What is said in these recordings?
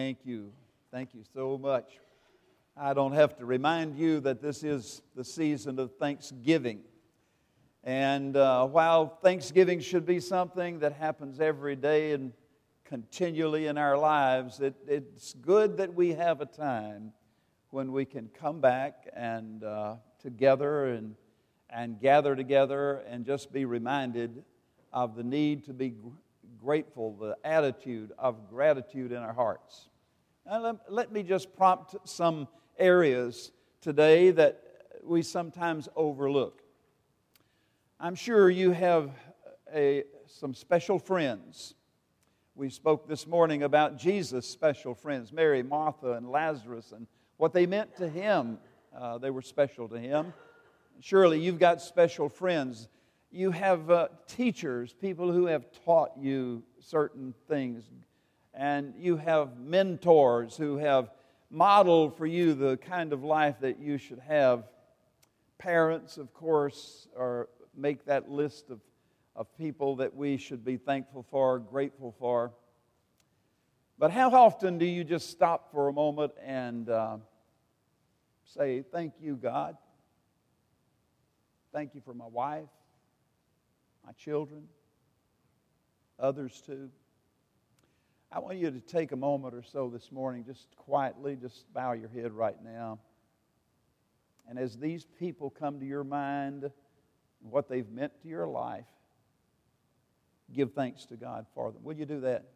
Thank you. Thank you so much. I don't have to remind you that this is the season of Thanksgiving. And while Thanksgiving should be something that happens every day and continually in our lives, it's good that we have a time when we can come back and together and gather together and just be reminded of the need to be grateful, the attitude of gratitude in our hearts. Now, let me just prompt some areas today that we sometimes overlook. I'm sure you have some special friends. We spoke this morning about Jesus' special friends, Mary, Martha, and Lazarus, and what they meant to him. They were special to him. Surely you've got special friends. You have teachers, people who have taught you certain things. And you have mentors who have modeled for you the kind of life that you should have. Parents, of course, make that list of people that we should be thankful for, grateful for. But how often do you just stop for a moment and say, thank you, God. Thank you for my wife, my children, others too. I want you to take a moment or so this morning, just quietly, just bow your head right now. And as these people come to your mind, what they've meant to your life, give thanks to God for them. Will you do that?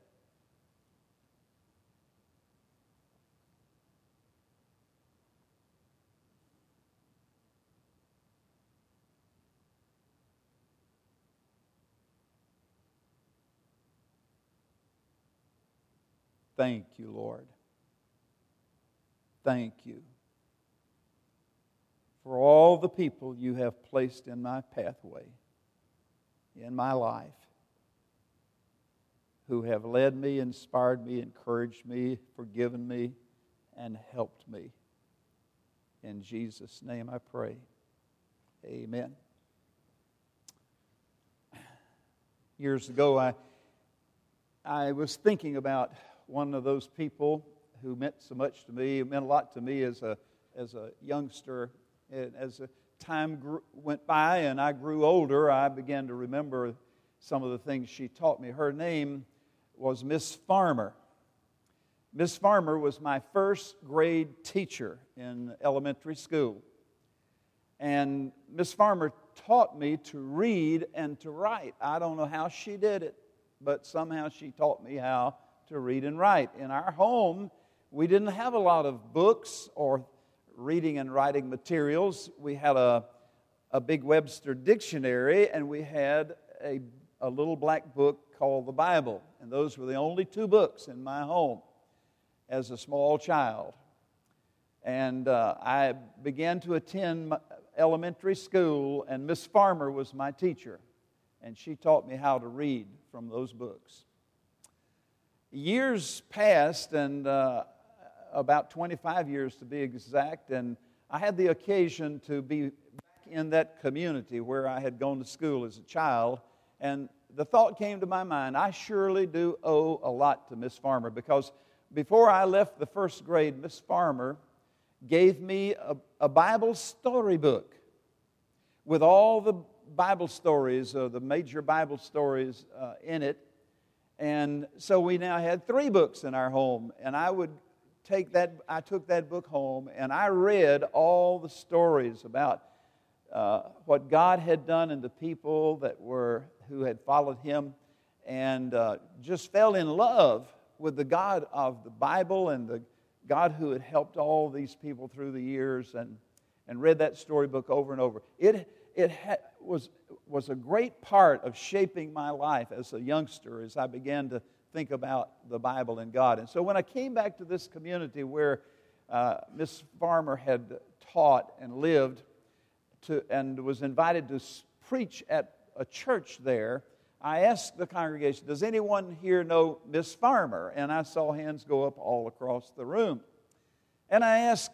Thank you, Lord. Thank you for all the people you have placed in my pathway, in my life, who have led me, inspired me, encouraged me, forgiven me, and helped me. In Jesus' name I pray. Amen. Years ago, I was thinking about one of those people who meant so much to me. It meant a lot to me as a youngster. And as time went by and I grew older, I began to remember some of the things she taught me. Her name was Miss Farmer. Miss Farmer was my first grade teacher in elementary school. And Miss Farmer taught me to read and to write. I don't know how she did it, but somehow she taught me how to read and write. In our home, we didn't have a lot of books or reading and writing materials. We had a big Webster dictionary, and we had a little black book called the Bible. And those were the only two books in my home as a small child. And I began to attend elementary school, and Miss Farmer was my teacher. And she taught me how to read from those books. Years passed, and about 25 years to be exact, and I had the occasion to be back in that community where I had gone to school as a child, and the thought came to my mind, I surely do owe a lot to Miss Farmer, because before I left the first grade, Miss Farmer gave me a Bible storybook with all the Bible stories, the major Bible stories in it. And so we now had 3 books in our home, and I took that book home, and I read all the stories about what God had done and the people who had followed Him, and just fell in love with the God of the Bible and the God who had helped all these people through the years, and read that storybook over and over. It was a great part of shaping my life as a youngster as I began to think about the Bible and God. And so when I came back to this community where Miss Farmer had taught and lived and was invited to preach at a church there, I asked the congregation, does anyone here know Miss Farmer? And I saw hands go up all across the room. And I asked,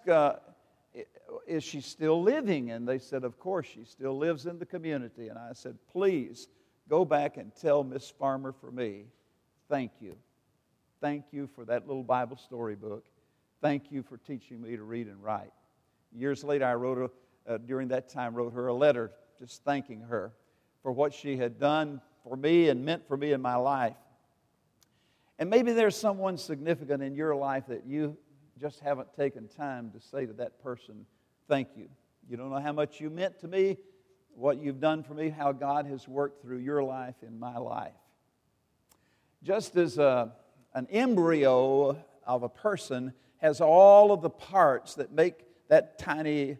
is she still living? And they said, of course, she still lives in the community. And I said, please go back and tell Miss Farmer for me, thank you. Thank you for that little Bible storybook. Thank you for teaching me to read and write. Years later, I during that time, wrote her a letter just thanking her for what she had done for me and meant for me in my life. And maybe there's someone significant in your life that you just haven't taken time to say to that person, thank you. You don't know how much you meant to me, what you've done for me, how God has worked through your life in my life. Just as an embryo of a person has all of the parts that make that tiny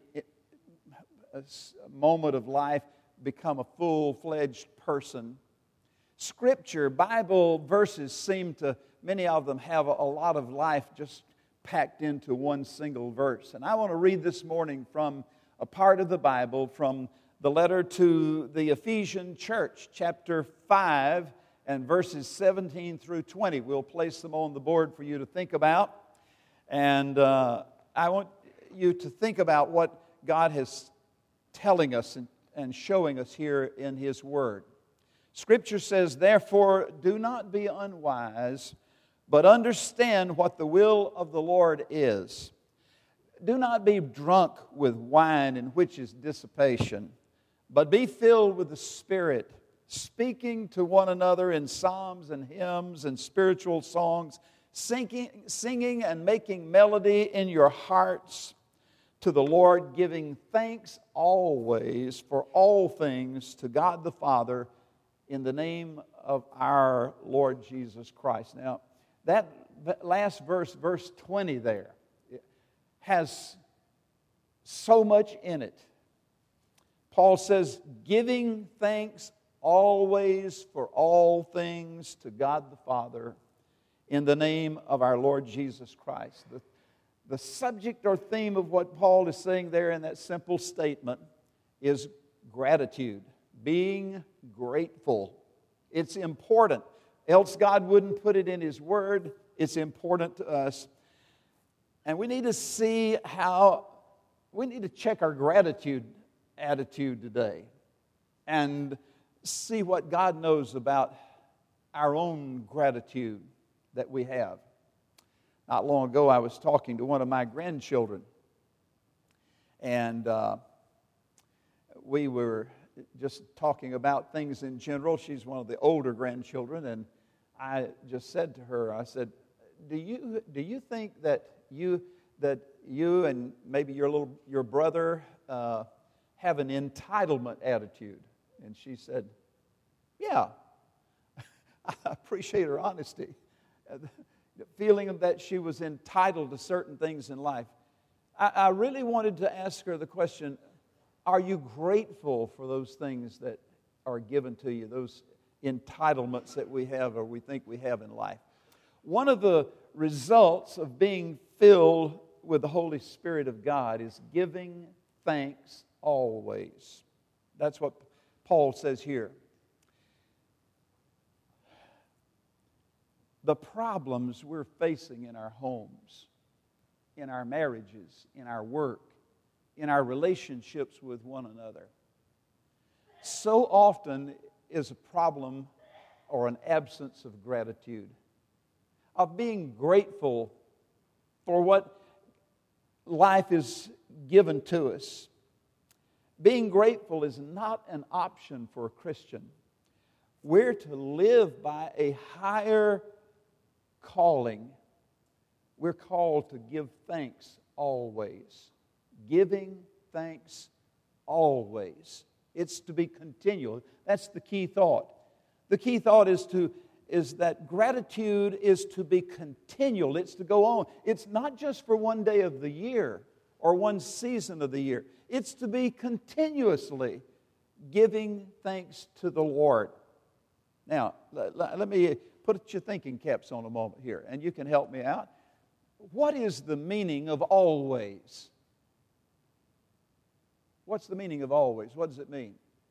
moment of life become a full-fledged person, Scripture, Bible verses seem to, many of them have a lot of life just packed into one single verse. And I want to read this morning from a part of the Bible, from the letter to the Ephesian church, chapter 5 and verses 17 through 20. We'll place them on the board for you to think about. And I want you to think about what God is telling us and showing us here in His Word. Scripture says, therefore, do not be unwise, but understand what the will of the Lord is. Do not be drunk with wine, in which is dissipation, but be filled with the Spirit, speaking to one another in psalms and hymns and spiritual songs, singing and making melody in your hearts to the Lord, giving thanks always for all things to God the Father, in the name of our Lord Jesus Christ. Now, that last verse, verse 20 there, has so much in it. Paul says, giving thanks always for all things to God the Father, in the name of our Lord Jesus Christ. The subject or theme of what Paul is saying there in that simple statement is gratitude. Being grateful. It's important. Else God wouldn't put it in His Word. It's important to us. And we need to see we need to check our gratitude attitude today and see what God knows about our own gratitude that we have. Not long ago, I was talking to one of my grandchildren, and we were just talking about things in general. She's one of the older grandchildren, and I just said to her, I said, do you think that you and maybe your brother have an entitlement attitude? And she said, yeah. I appreciate her honesty. The feeling that she was entitled to certain things in life. I really wanted to ask her the question, are you grateful for those things that are given to you, those entitlements that we have or we think we have in life? One of the results of being filled with the Holy Spirit of God is giving thanks always. That's what Paul says here. The problems we're facing in our homes, in our marriages, in our work, in our relationships with one another, so often is a problem or an absence of gratitude, of being grateful for what life is given to us. Being grateful is not an option for a Christian. We're to live by a higher calling. We're called to give thanks always. Giving thanks always. It's to be continual. That's the key thought. The key thought is that gratitude is to be continual. It's to go on. It's not just for one day of the year or one season of the year. It's to be continuously giving thanks to the Lord. Now, let me put your thinking caps on a moment here, and you can help me out. What is the meaning of always? What's the meaning of always? What does it mean?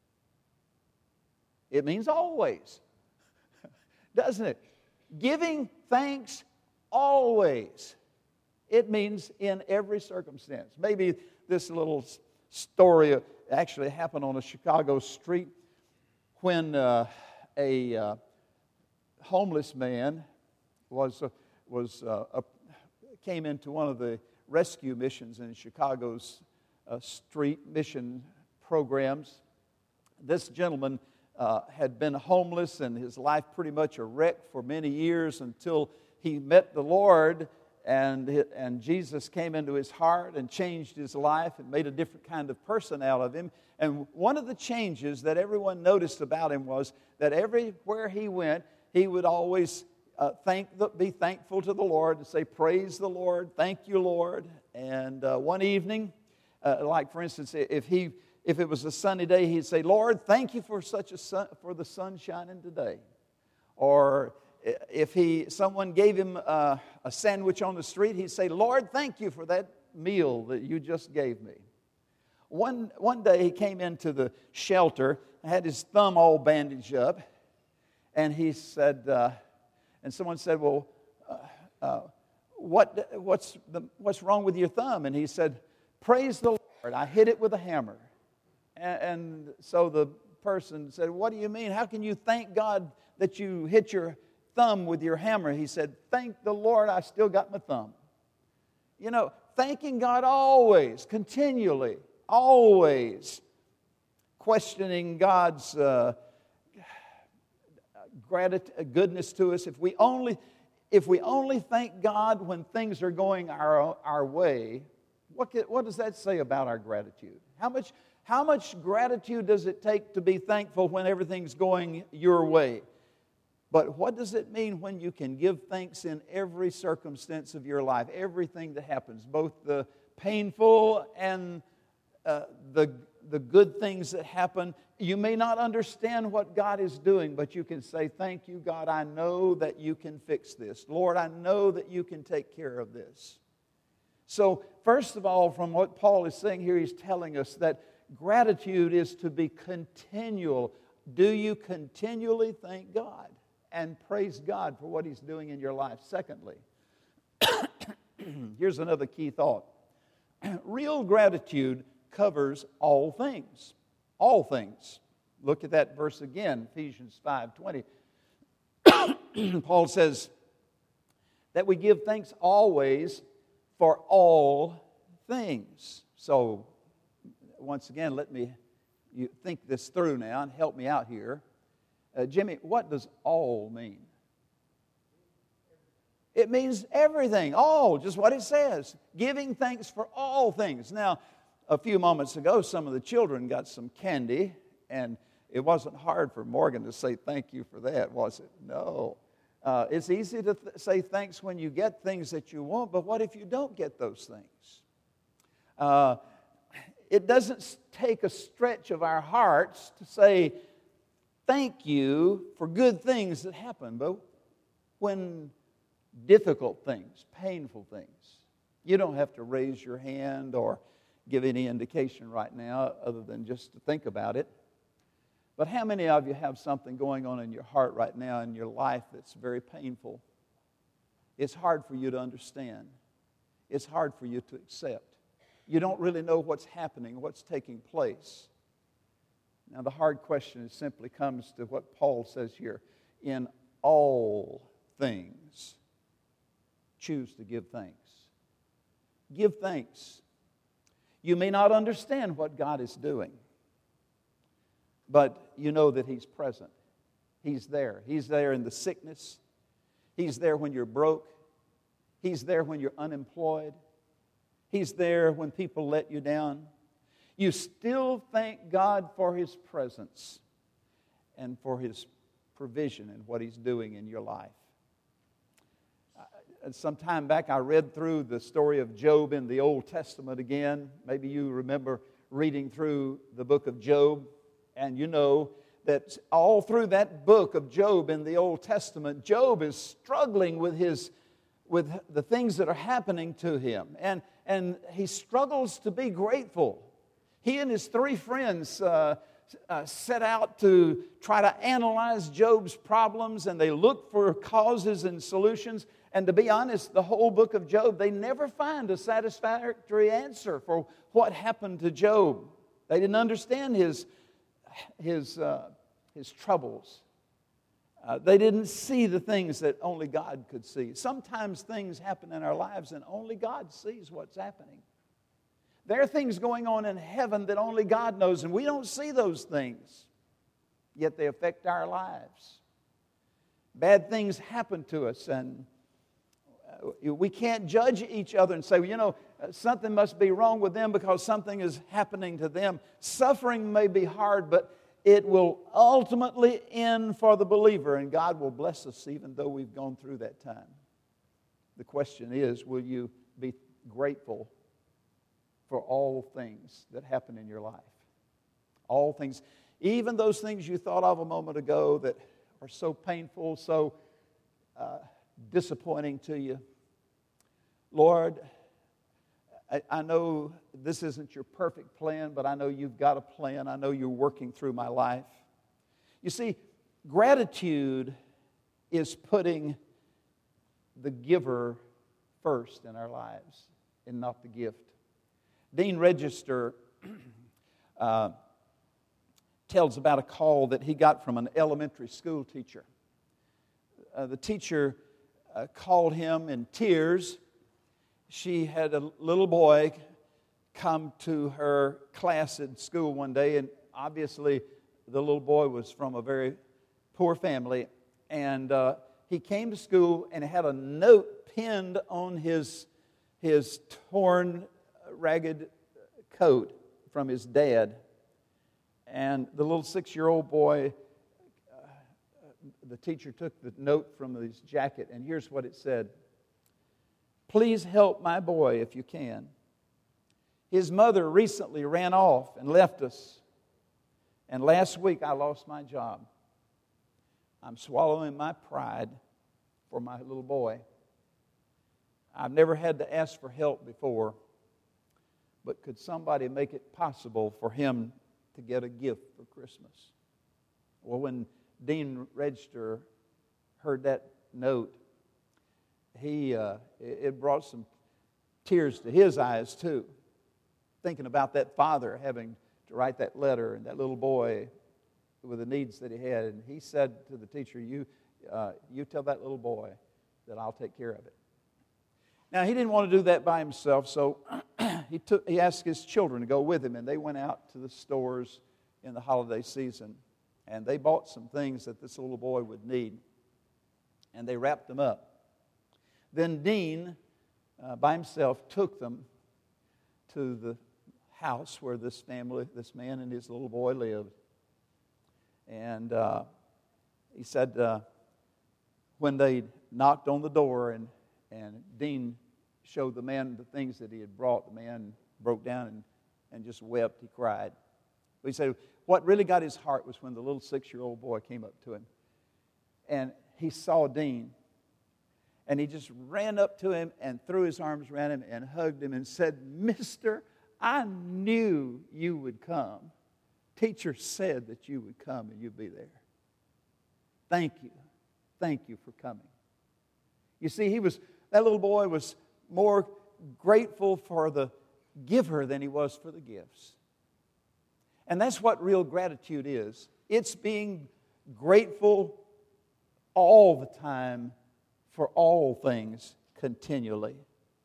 It means always, doesn't it? Giving thanks always. It means in every circumstance. Maybe this little story actually happened on a Chicago street when a homeless man came into one of the rescue missions in Chicago's street mission programs. This gentleman had been homeless and his life pretty much a wreck for many years until he met the Lord, and Jesus came into his heart and changed his life and made a different kind of person out of him. And one of the changes that everyone noticed about him was that everywhere he went, he would always be thankful to the Lord and say, "Praise the Lord, thank you, Lord." And one evening, like for instance, if it was a sunny day, he'd say, "Lord, thank you for the sun shining today." Or if someone gave him a sandwich on the street, he'd say, "Lord, thank you for that meal that you just gave me." One day he came into the shelter, had his thumb all bandaged up, and he said, and someone said, "Well, what's wrong with your thumb?" And he said, "Praise the Lord, I hit it with a hammer." And so the person said, "What do you mean? How can you thank God that you hit your thumb with your hammer?" He said, "Thank the Lord, I still got my thumb." You know, thanking God always, continually, always, questioning God's goodness to us. If we only thank God when things are going our way, what does that say about our gratitude? How much gratitude does it take to be thankful when everything's going your way? But what does it mean when you can give thanks in every circumstance of your life, everything that happens, both the painful and the good things that happen? You may not understand what God is doing, but you can say, "Thank you, God, I know that you can fix this. Lord, I know that you can take care of this." So, first of all, from what Paul is saying here, he's telling us that gratitude is to be continual. Do you continually thank God and praise God for what He's doing in your life? Secondly, here's another key thought. Real gratitude covers all things. All things. Look at that verse again, Ephesians 5:20. Paul says that we give thanks always for all things. So, once again, you think this through now and help me out here. Jimmy, what does all mean? It means everything. All, just what it says. Giving thanks for all things. Now, a few moments ago, some of the children got some candy, and it wasn't hard for Morgan to say thank you for that, was it? No. It's easy to say thanks when you get things that you want, but what if you don't get those things? It doesn't take a stretch of our hearts to say thank you for good things that happen, but when difficult things, painful things, you don't have to raise your hand or give any indication right now other than just to think about it. But how many of you have something going on in your heart right now in your life that's very painful? It's hard for you to understand. It's hard for you to accept. You don't really know what's happening, what's taking place. Now the hard question simply comes to what Paul says here. In all things, choose to give thanks. Give thanks. You may not understand what God is doing, but you know that He's present. He's there. He's there in the sickness. He's there when you're broke. He's there when you're unemployed. He's there when people let you down. You still thank God for His presence and for His provision and what He's doing in your life. Some time back, I read through the story of Job in the Old Testament again. Maybe you remember reading through the book of Job. And you know that all through that book of Job in the Old Testament, Job is struggling with the things that are happening to him. And he struggles to be grateful. He and his three friends set out to try to analyze Job's problems, and they looked for causes and solutions. And to be honest, the whole book of Job, they never find a satisfactory answer for what happened to Job. They didn't understand his troubles. They didn't see the things that only God could see. Sometimes things happen in our lives and only God sees what's happening. There are things going on in heaven that only God knows, and we don't see those things, yet they affect our lives. Bad things happen to us, and we can't judge each other and say, well, you know, something must be wrong with them because something is happening to them. Suffering may be hard, but it will ultimately end for the believer, and God will bless us even though we've gone through that time. The question is, will you be grateful for all things that happen in your life? All things, even those things you thought of a moment ago that are so painful, so disappointing to you. Lord, I know this isn't your perfect plan, but I know you've got a plan. I know you're working through my life. You see, gratitude is putting the giver first in our lives and not the gift. Dean Register tells about a call that he got from an elementary school teacher. The teacher called him in tears. She had a little boy come to her class at school one day, and obviously the little boy was from a very poor family, and he came to school and had a note pinned on his torn, ragged coat from his dad. And the little 6-year-old boy, the teacher took the note from his jacket, and here's what it said. Please help my boy if you can. His mother recently ran off and left us. And last week I lost my job. I'm swallowing my pride for my little boy. I've never had to ask for help before, but could somebody make it possible for him to get a gift for Christmas? Well, when Dean Register heard that note, it brought some tears to his eyes too, thinking about that father having to write that letter and that little boy with the needs that he had. And he said to the teacher, you tell that little boy that I'll take care of it. Now, he didn't want to do that by himself, so he asked his children to go with him, and they went out to the stores in the holiday season, and they bought some things that this little boy would need, and they wrapped them up. Then Dean, by himself, took them to the house where this man and his little boy lived. And he said when they knocked on the door and Dean showed the man the things that he had brought, the man broke down and just wept. He cried. But he said what really got his heart was when the little 6-year-old boy came up to him. And he saw Dean. And he just ran up to him and threw his arms around him and hugged him and said, Mister, I knew you would come. Teacher said that you would come and you'd be there. Thank you. Thank you for coming. You see, that little boy was more grateful for the giver than he was for the gifts. And that's what real gratitude is. It's being grateful all the time for all things continually.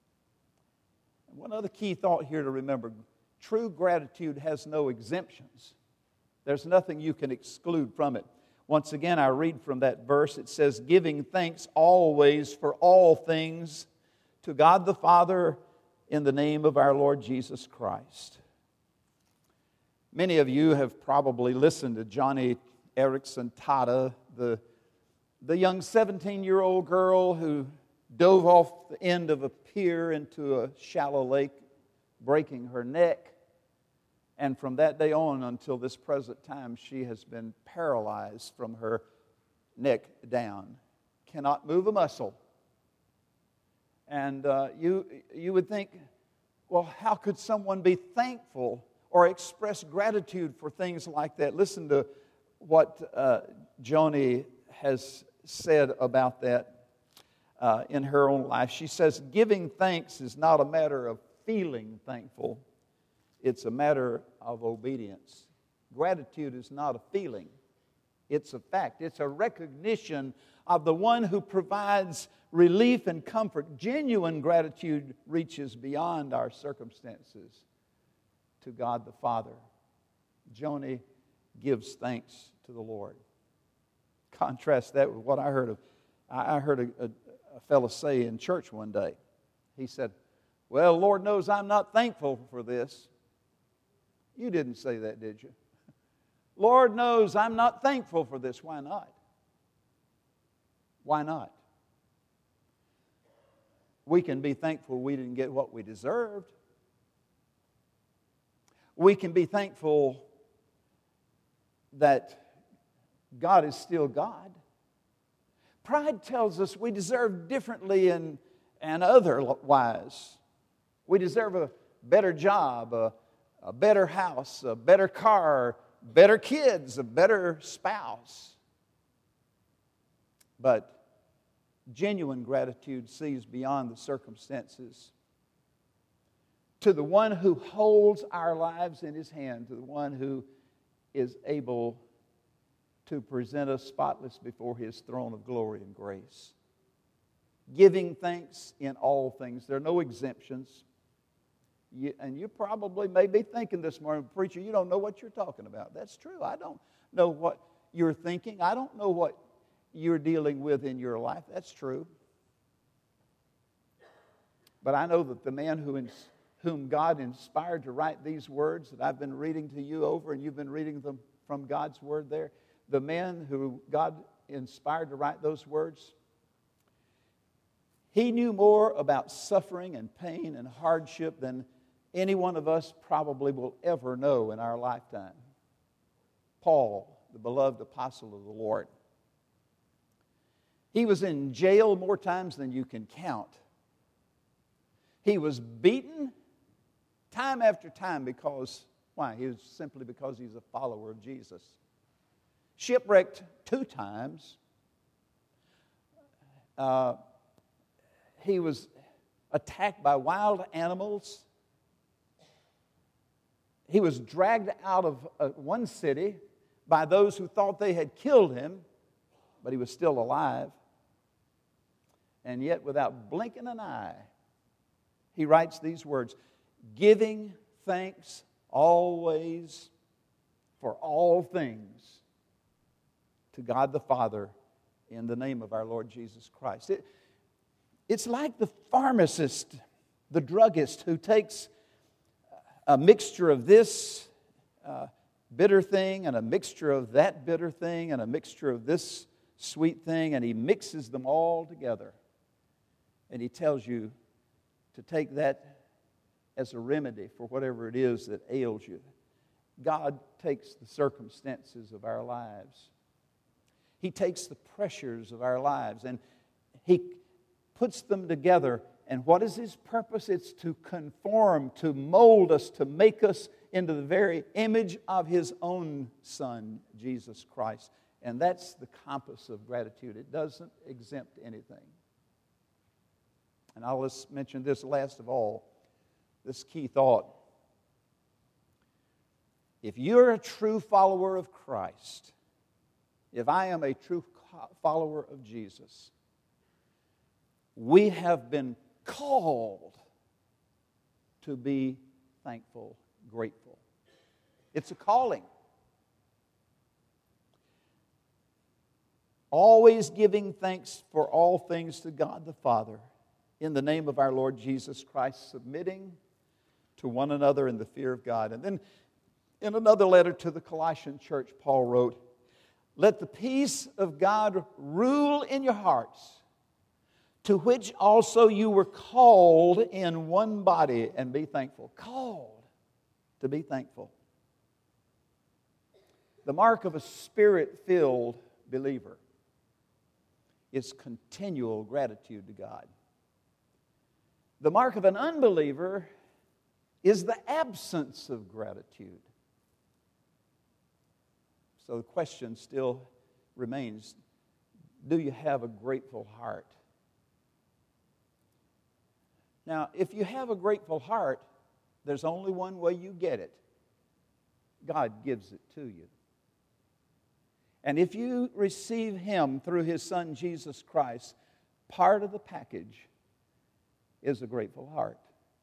And one other key thought here to remember. True gratitude has no exemptions. There's nothing you can exclude from it. Once again, I read from that verse. It says, giving thanks always for all things to God the Father in the name of our Lord Jesus Christ. Many of you have probably listened to Johnny Erickson Tada, the young 17-year-old girl who dove off the end of a pier into a shallow lake, breaking her neck. And from that day on until this present time, she has been paralyzed from her neck down. Cannot move a muscle. And you would think, well, how could someone be thankful or express gratitude for things like that? Listen to what Joni has said about that in her own life. She says, giving thanks is not a matter of feeling thankful. It's a matter of obedience. Gratitude is not a feeling. It's a fact. It's a recognition of the one who provides relief and comfort. Genuine gratitude reaches beyond our circumstances to God the Father. Joni gives thanks to the Lord. Contrast that with what I heard a fellow say in church one day. He said, "Well, Lord knows I'm not thankful for this." You didn't say that, did you? Lord knows I'm not thankful for this. Why not? Why not? We can be thankful we didn't get what we deserved. We can be thankful that God is still God. Pride tells us we deserve differently and otherwise. We deserve a better job, a better house, a better car, better kids, a better spouse. But genuine gratitude sees beyond the circumstances to the one who holds our lives in His hand, to the one who is able to present us spotless before His throne of glory and grace. Giving thanks in all things. There are no exemptions. And you probably may be thinking this morning, "Preacher, you don't know what you're talking about." That's true. I don't know what you're thinking. I don't know what you're dealing with in your life. That's true. But I know that the man whom God inspired to write these words that I've been reading to you over, and you've been reading them from God's Word there, the man who God inspired to write those words, he knew more about suffering and pain and hardship than any one of us probably will ever know in our lifetime. Paul, the beloved apostle of the Lord. He was in jail more times than you can count. He was beaten time after time because, why? He was simply because he's a follower of Jesus. Shipwrecked 2 times. He was attacked by wild animals. He was dragged out of one city by those who thought they had killed him, but he was still alive. And yet, without blinking an eye, he writes these words, "Giving thanks always for all things to God the Father in the name of our Lord Jesus Christ." It's like the pharmacist, the druggist, who takes a mixture of this bitter thing and a mixture of that bitter thing and a mixture of this sweet thing, and he mixes them all together. And he tells you to take that as a remedy for whatever it is that ails you. God takes the circumstances of our lives. He takes the pressures of our lives and He puts them together. And what is His purpose? It's to conform, to mold us, to make us into the very image of His own Son, Jesus Christ. And that's the compass of gratitude. It doesn't exempt anything. And I'll just mention this last of all, this key thought. If you're a true follower of Christ, if I am a true follower of Jesus, we have been called to be thankful, grateful. It's a calling. Always giving thanks for all things to God the Father in the name of our Lord Jesus Christ, submitting to one another in the fear of God. And then in another letter to the Colossian church, Paul wrote, "Let the peace of God rule in your hearts, to which also you were called in one body," and be thankful. Called to be thankful. The mark of a Spirit-filled believer is continual gratitude to God. The mark of an unbeliever is the absence of gratitude. So the question still remains, do you have a grateful heart? Now, if you have a grateful heart, there's only one way you get it. God gives it to you. And if you receive Him through His Son, Jesus Christ, part of the package is a grateful heart.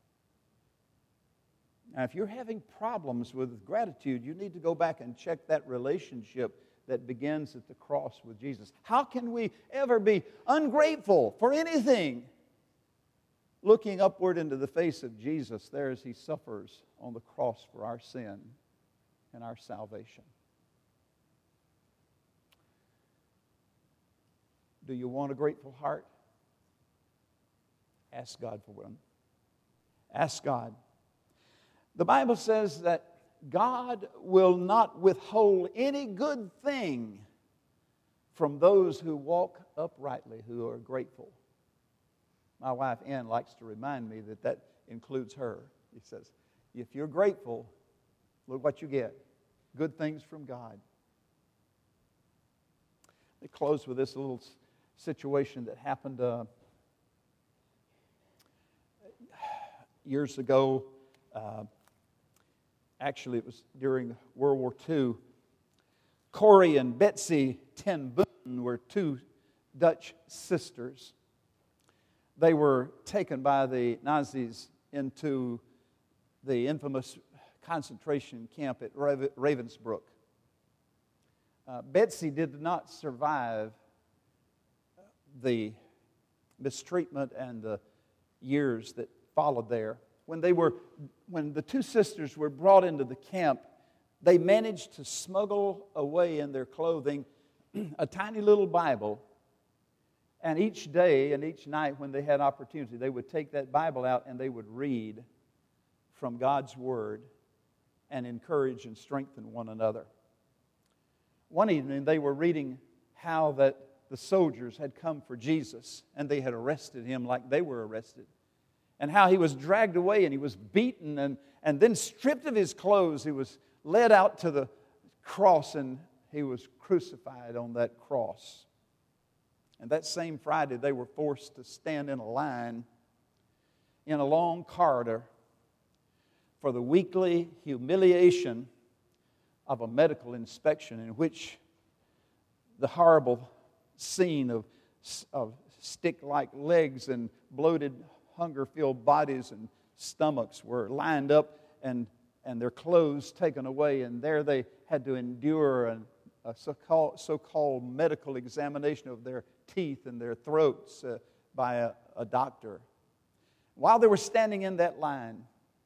Now, if you're having problems with gratitude, you need to go back and check that relationship that begins at the cross with Jesus. How can we ever be ungrateful for anything? Looking upward into the face of Jesus there as He suffers on the cross for our sin and our salvation. Do you want a grateful heart? Ask God for one. Ask God. The Bible says that God will not withhold any good thing from those who walk uprightly, who are grateful. My wife, Ann, likes to remind me that that includes her. He says, if you're grateful, look what you get. Good things from God. Let me close with this little situation that happened years ago. Actually, it was during World War II. Corrie and Betsy ten Boon were two Dutch sisters. They were taken by the Nazis into the infamous concentration camp at Ravensbrück. Betsy did not survive the mistreatment and the years that followed there. When the two sisters were brought into the camp, they managed to smuggle away in their clothing a tiny little Bible. And each day and each night when they had opportunity, they would take that Bible out and they would read from God's Word and encourage and strengthen one another. One evening they were reading how that the soldiers had come for Jesus and they had arrested Him like they were arrested. And how He was dragged away and He was beaten and then stripped of His clothes. He was led out to the cross and He was crucified on that cross. And that same Friday they were forced to stand in a line in a long corridor for the weekly humiliation of a medical inspection in which the horrible scene of stick-like legs and bloated hunger-filled bodies and stomachs were lined up and their clothes taken away, and there they had to endure a so-called medical examination of their teeth and their throats by a doctor. While they were standing in that line,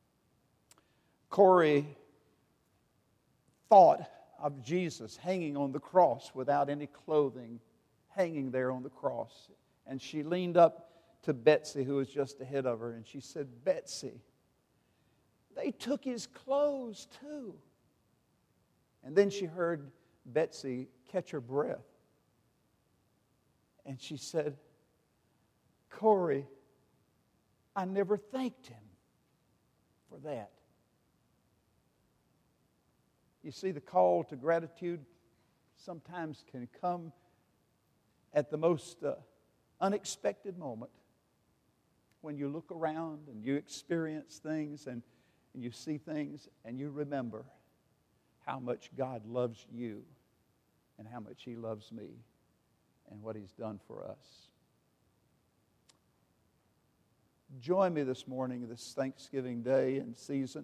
Corrie thought of Jesus hanging on the cross without any clothing, hanging there on the cross. And she leaned up to Betsy, who was just ahead of her, and she said, Betsy, they took His clothes too. And then she heard Betsy catch her breath. And she said, Corrie, I never thanked Him for that. You see, the call to gratitude sometimes can come at the most unexpected moment. When you look around and you experience things and you see things and you remember how much God loves you and how much He loves me and what He's done for us. Join me this morning, this Thanksgiving Day and season,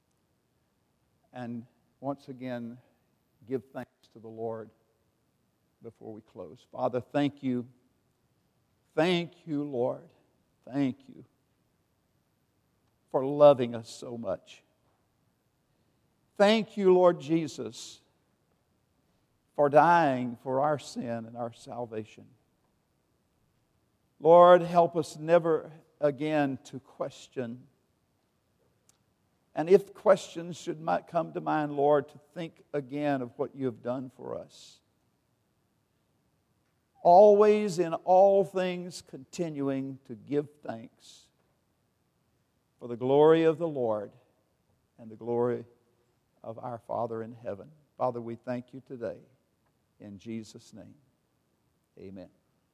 and once again give thanks to the Lord before we close. Father, thank You. Thank You, Lord. Thank You for loving us so much. Thank You, Lord Jesus, for dying for our sin and our salvation. Lord, help us never again to question. And if questions might come to mind, Lord, to think again of what You have done for us. Always in all things continuing to give thanks for the glory of the Lord and the glory of our Father in heaven. Father, we thank You today. In Jesus' name, amen.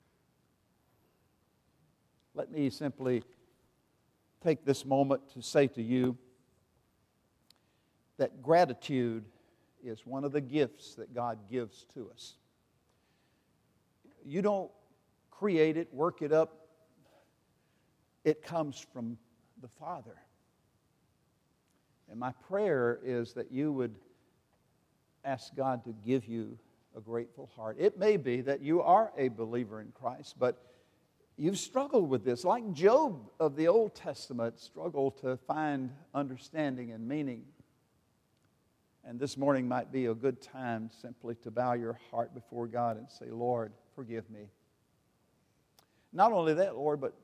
Let me simply take this moment to say to you that gratitude is one of the gifts that God gives to us. You don't create it, work it up. It comes from the Father. And my prayer is that you would ask God to give you a grateful heart. It may be that you are a believer in Christ, but you've struggled with this. Like Job of the Old Testament struggled to find understanding and meaning. And this morning might be a good time simply to bow your heart before God and say, Lord, forgive me. Not only that, Lord, but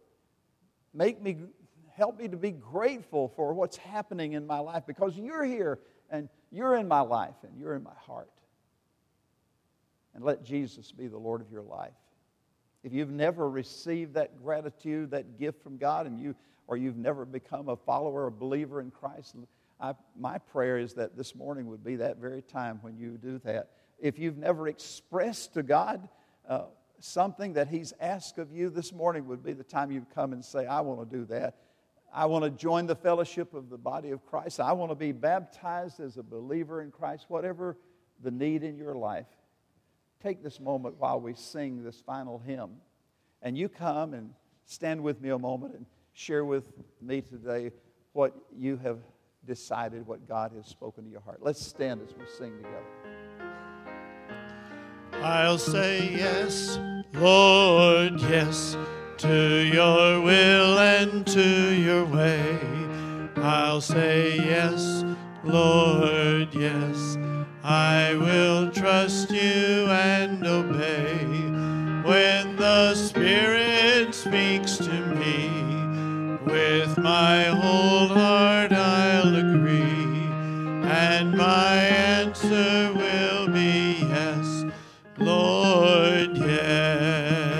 help me to be grateful for what's happening in my life, because you're here and you're in my life and you're in my heart. And let Jesus be the Lord of your life. If you've never received that gratitude, that gift from God, or you've never become a follower, a believer in Christ, my prayer is that this morning would be that very time when you do that. If you've never expressed to God something that He's asked of you, this morning would be the time you come and say, I want to do that. I want to join the fellowship of the body of Christ. I want to be baptized as a believer in Christ. Whatever the need in your life, take this moment while we sing this final hymn. And you come and stand with me a moment and share with me today what you have decided, what God has spoken to your heart. Let's stand as we sing together. I'll say yes, Lord, yes, to your will and to your way. I'll say yes, Lord, yes. I will trust you and obey. When the Spirit speaks to me, with my whole heart I'll agree, and my answer will be yes, Lord, yes.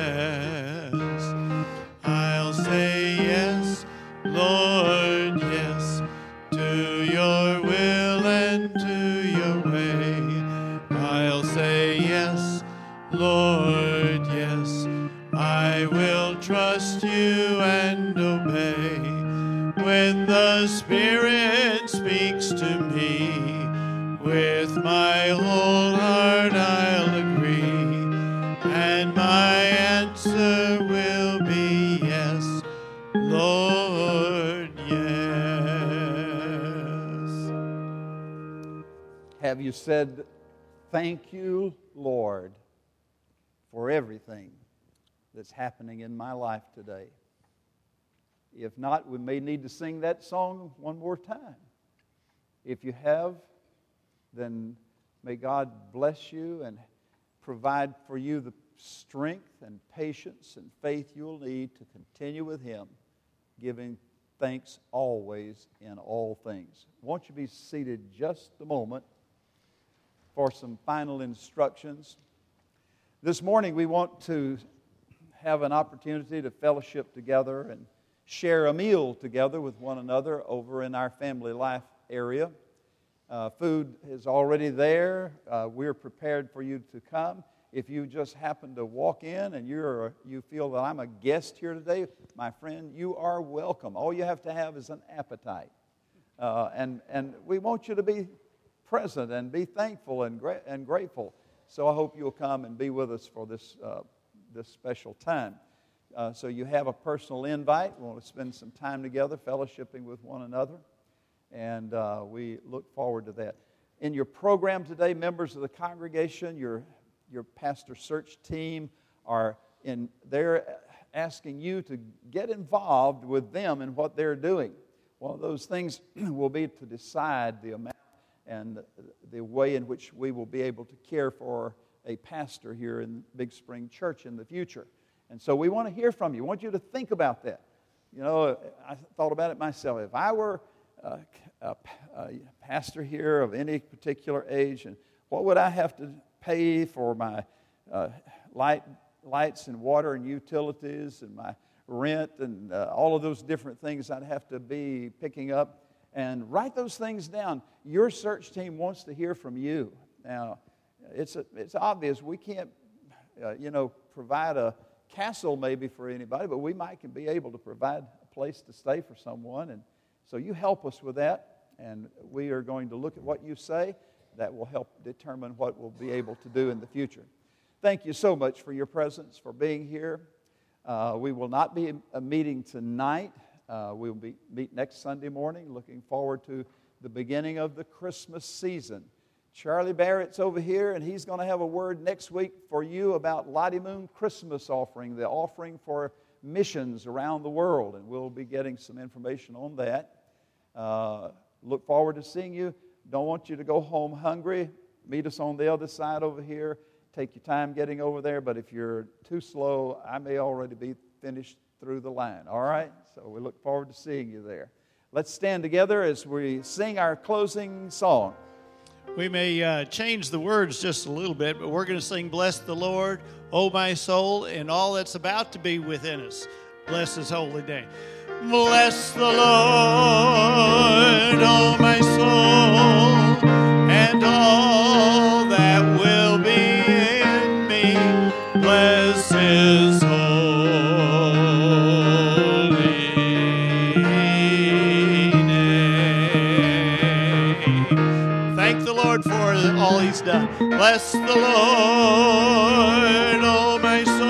I'll say yes, Lord, yes, to your will and to your way. I'll say yes, Lord, yes. I will trust you and obey. When the Spirit speaks to me, with my whole heart I'll agree, and my answer will be yes, Lord, yes. Have you said, thank you, Lord, for everything that's happening in my life today? If not, we may need to sing that song one more time. If you have, then may God bless you and provide for you the strength and patience and faith you'll need to continue with Him, giving thanks always in all things. Won't you be seated just a moment for some final instructions? This morning we want to have an opportunity to fellowship together and share a meal together with one another over in our family life area. Food is already there. We're prepared for you to come. If you just happen to walk in and you feel that I'm a guest here today, my friend, you are welcome. All you have to have is an appetite. And we want you to be present and be thankful and grateful. So I hope you'll come and be with us for this special time. So you have a personal invite. We want to spend some time together fellowshipping with one another. And we look forward to that. In your program today, members of the congregation, your pastor search team they're asking you to get involved with them in what they're doing. One of those things will be to decide the amount and the way in which we will be able to care for a pastor here in Big Spring Church in the future. And so we want to hear from you. We want you to think about that. You know, I thought about it myself. If I were a pastor here of any particular age, and what would I have to pay for my lights and water and utilities and my rent and all of those different things I'd have to be picking up, and write those things down. Your search team wants to hear from you. Now, it's obvious we can't, provide a castle maybe for anybody, but we can be able to provide a place to stay for someone. And so you help us with that, and we are going to look at what you say. that will help determine what we'll be able to do in the future. Thank you so much for your presence, for being here. We will not be a meeting tonight. We'll meet next Sunday morning. Looking forward to the beginning of the Christmas season. Charlie Barrett's over here, and he's going to have a word next week for you about Lottie Moon Christmas offering, the offering for missions around the world, and we'll be getting some information on that. Look forward to seeing you. Don't want you to go home hungry. Meet us on the other side over here. Take your time getting over there, but if you're too slow, I may already be finished through the line, all right? So we look forward to seeing you there. Let's stand together as we sing our closing song. We may change the words just a little bit, but we're going to sing Bless the Lord, O my soul, and all that's about to be within us. Bless His holy name. Bless the Lord, O my soul, and all that will be in me. Bless His holy name. Thank the Lord for all He's done. Bless the Lord, O my soul.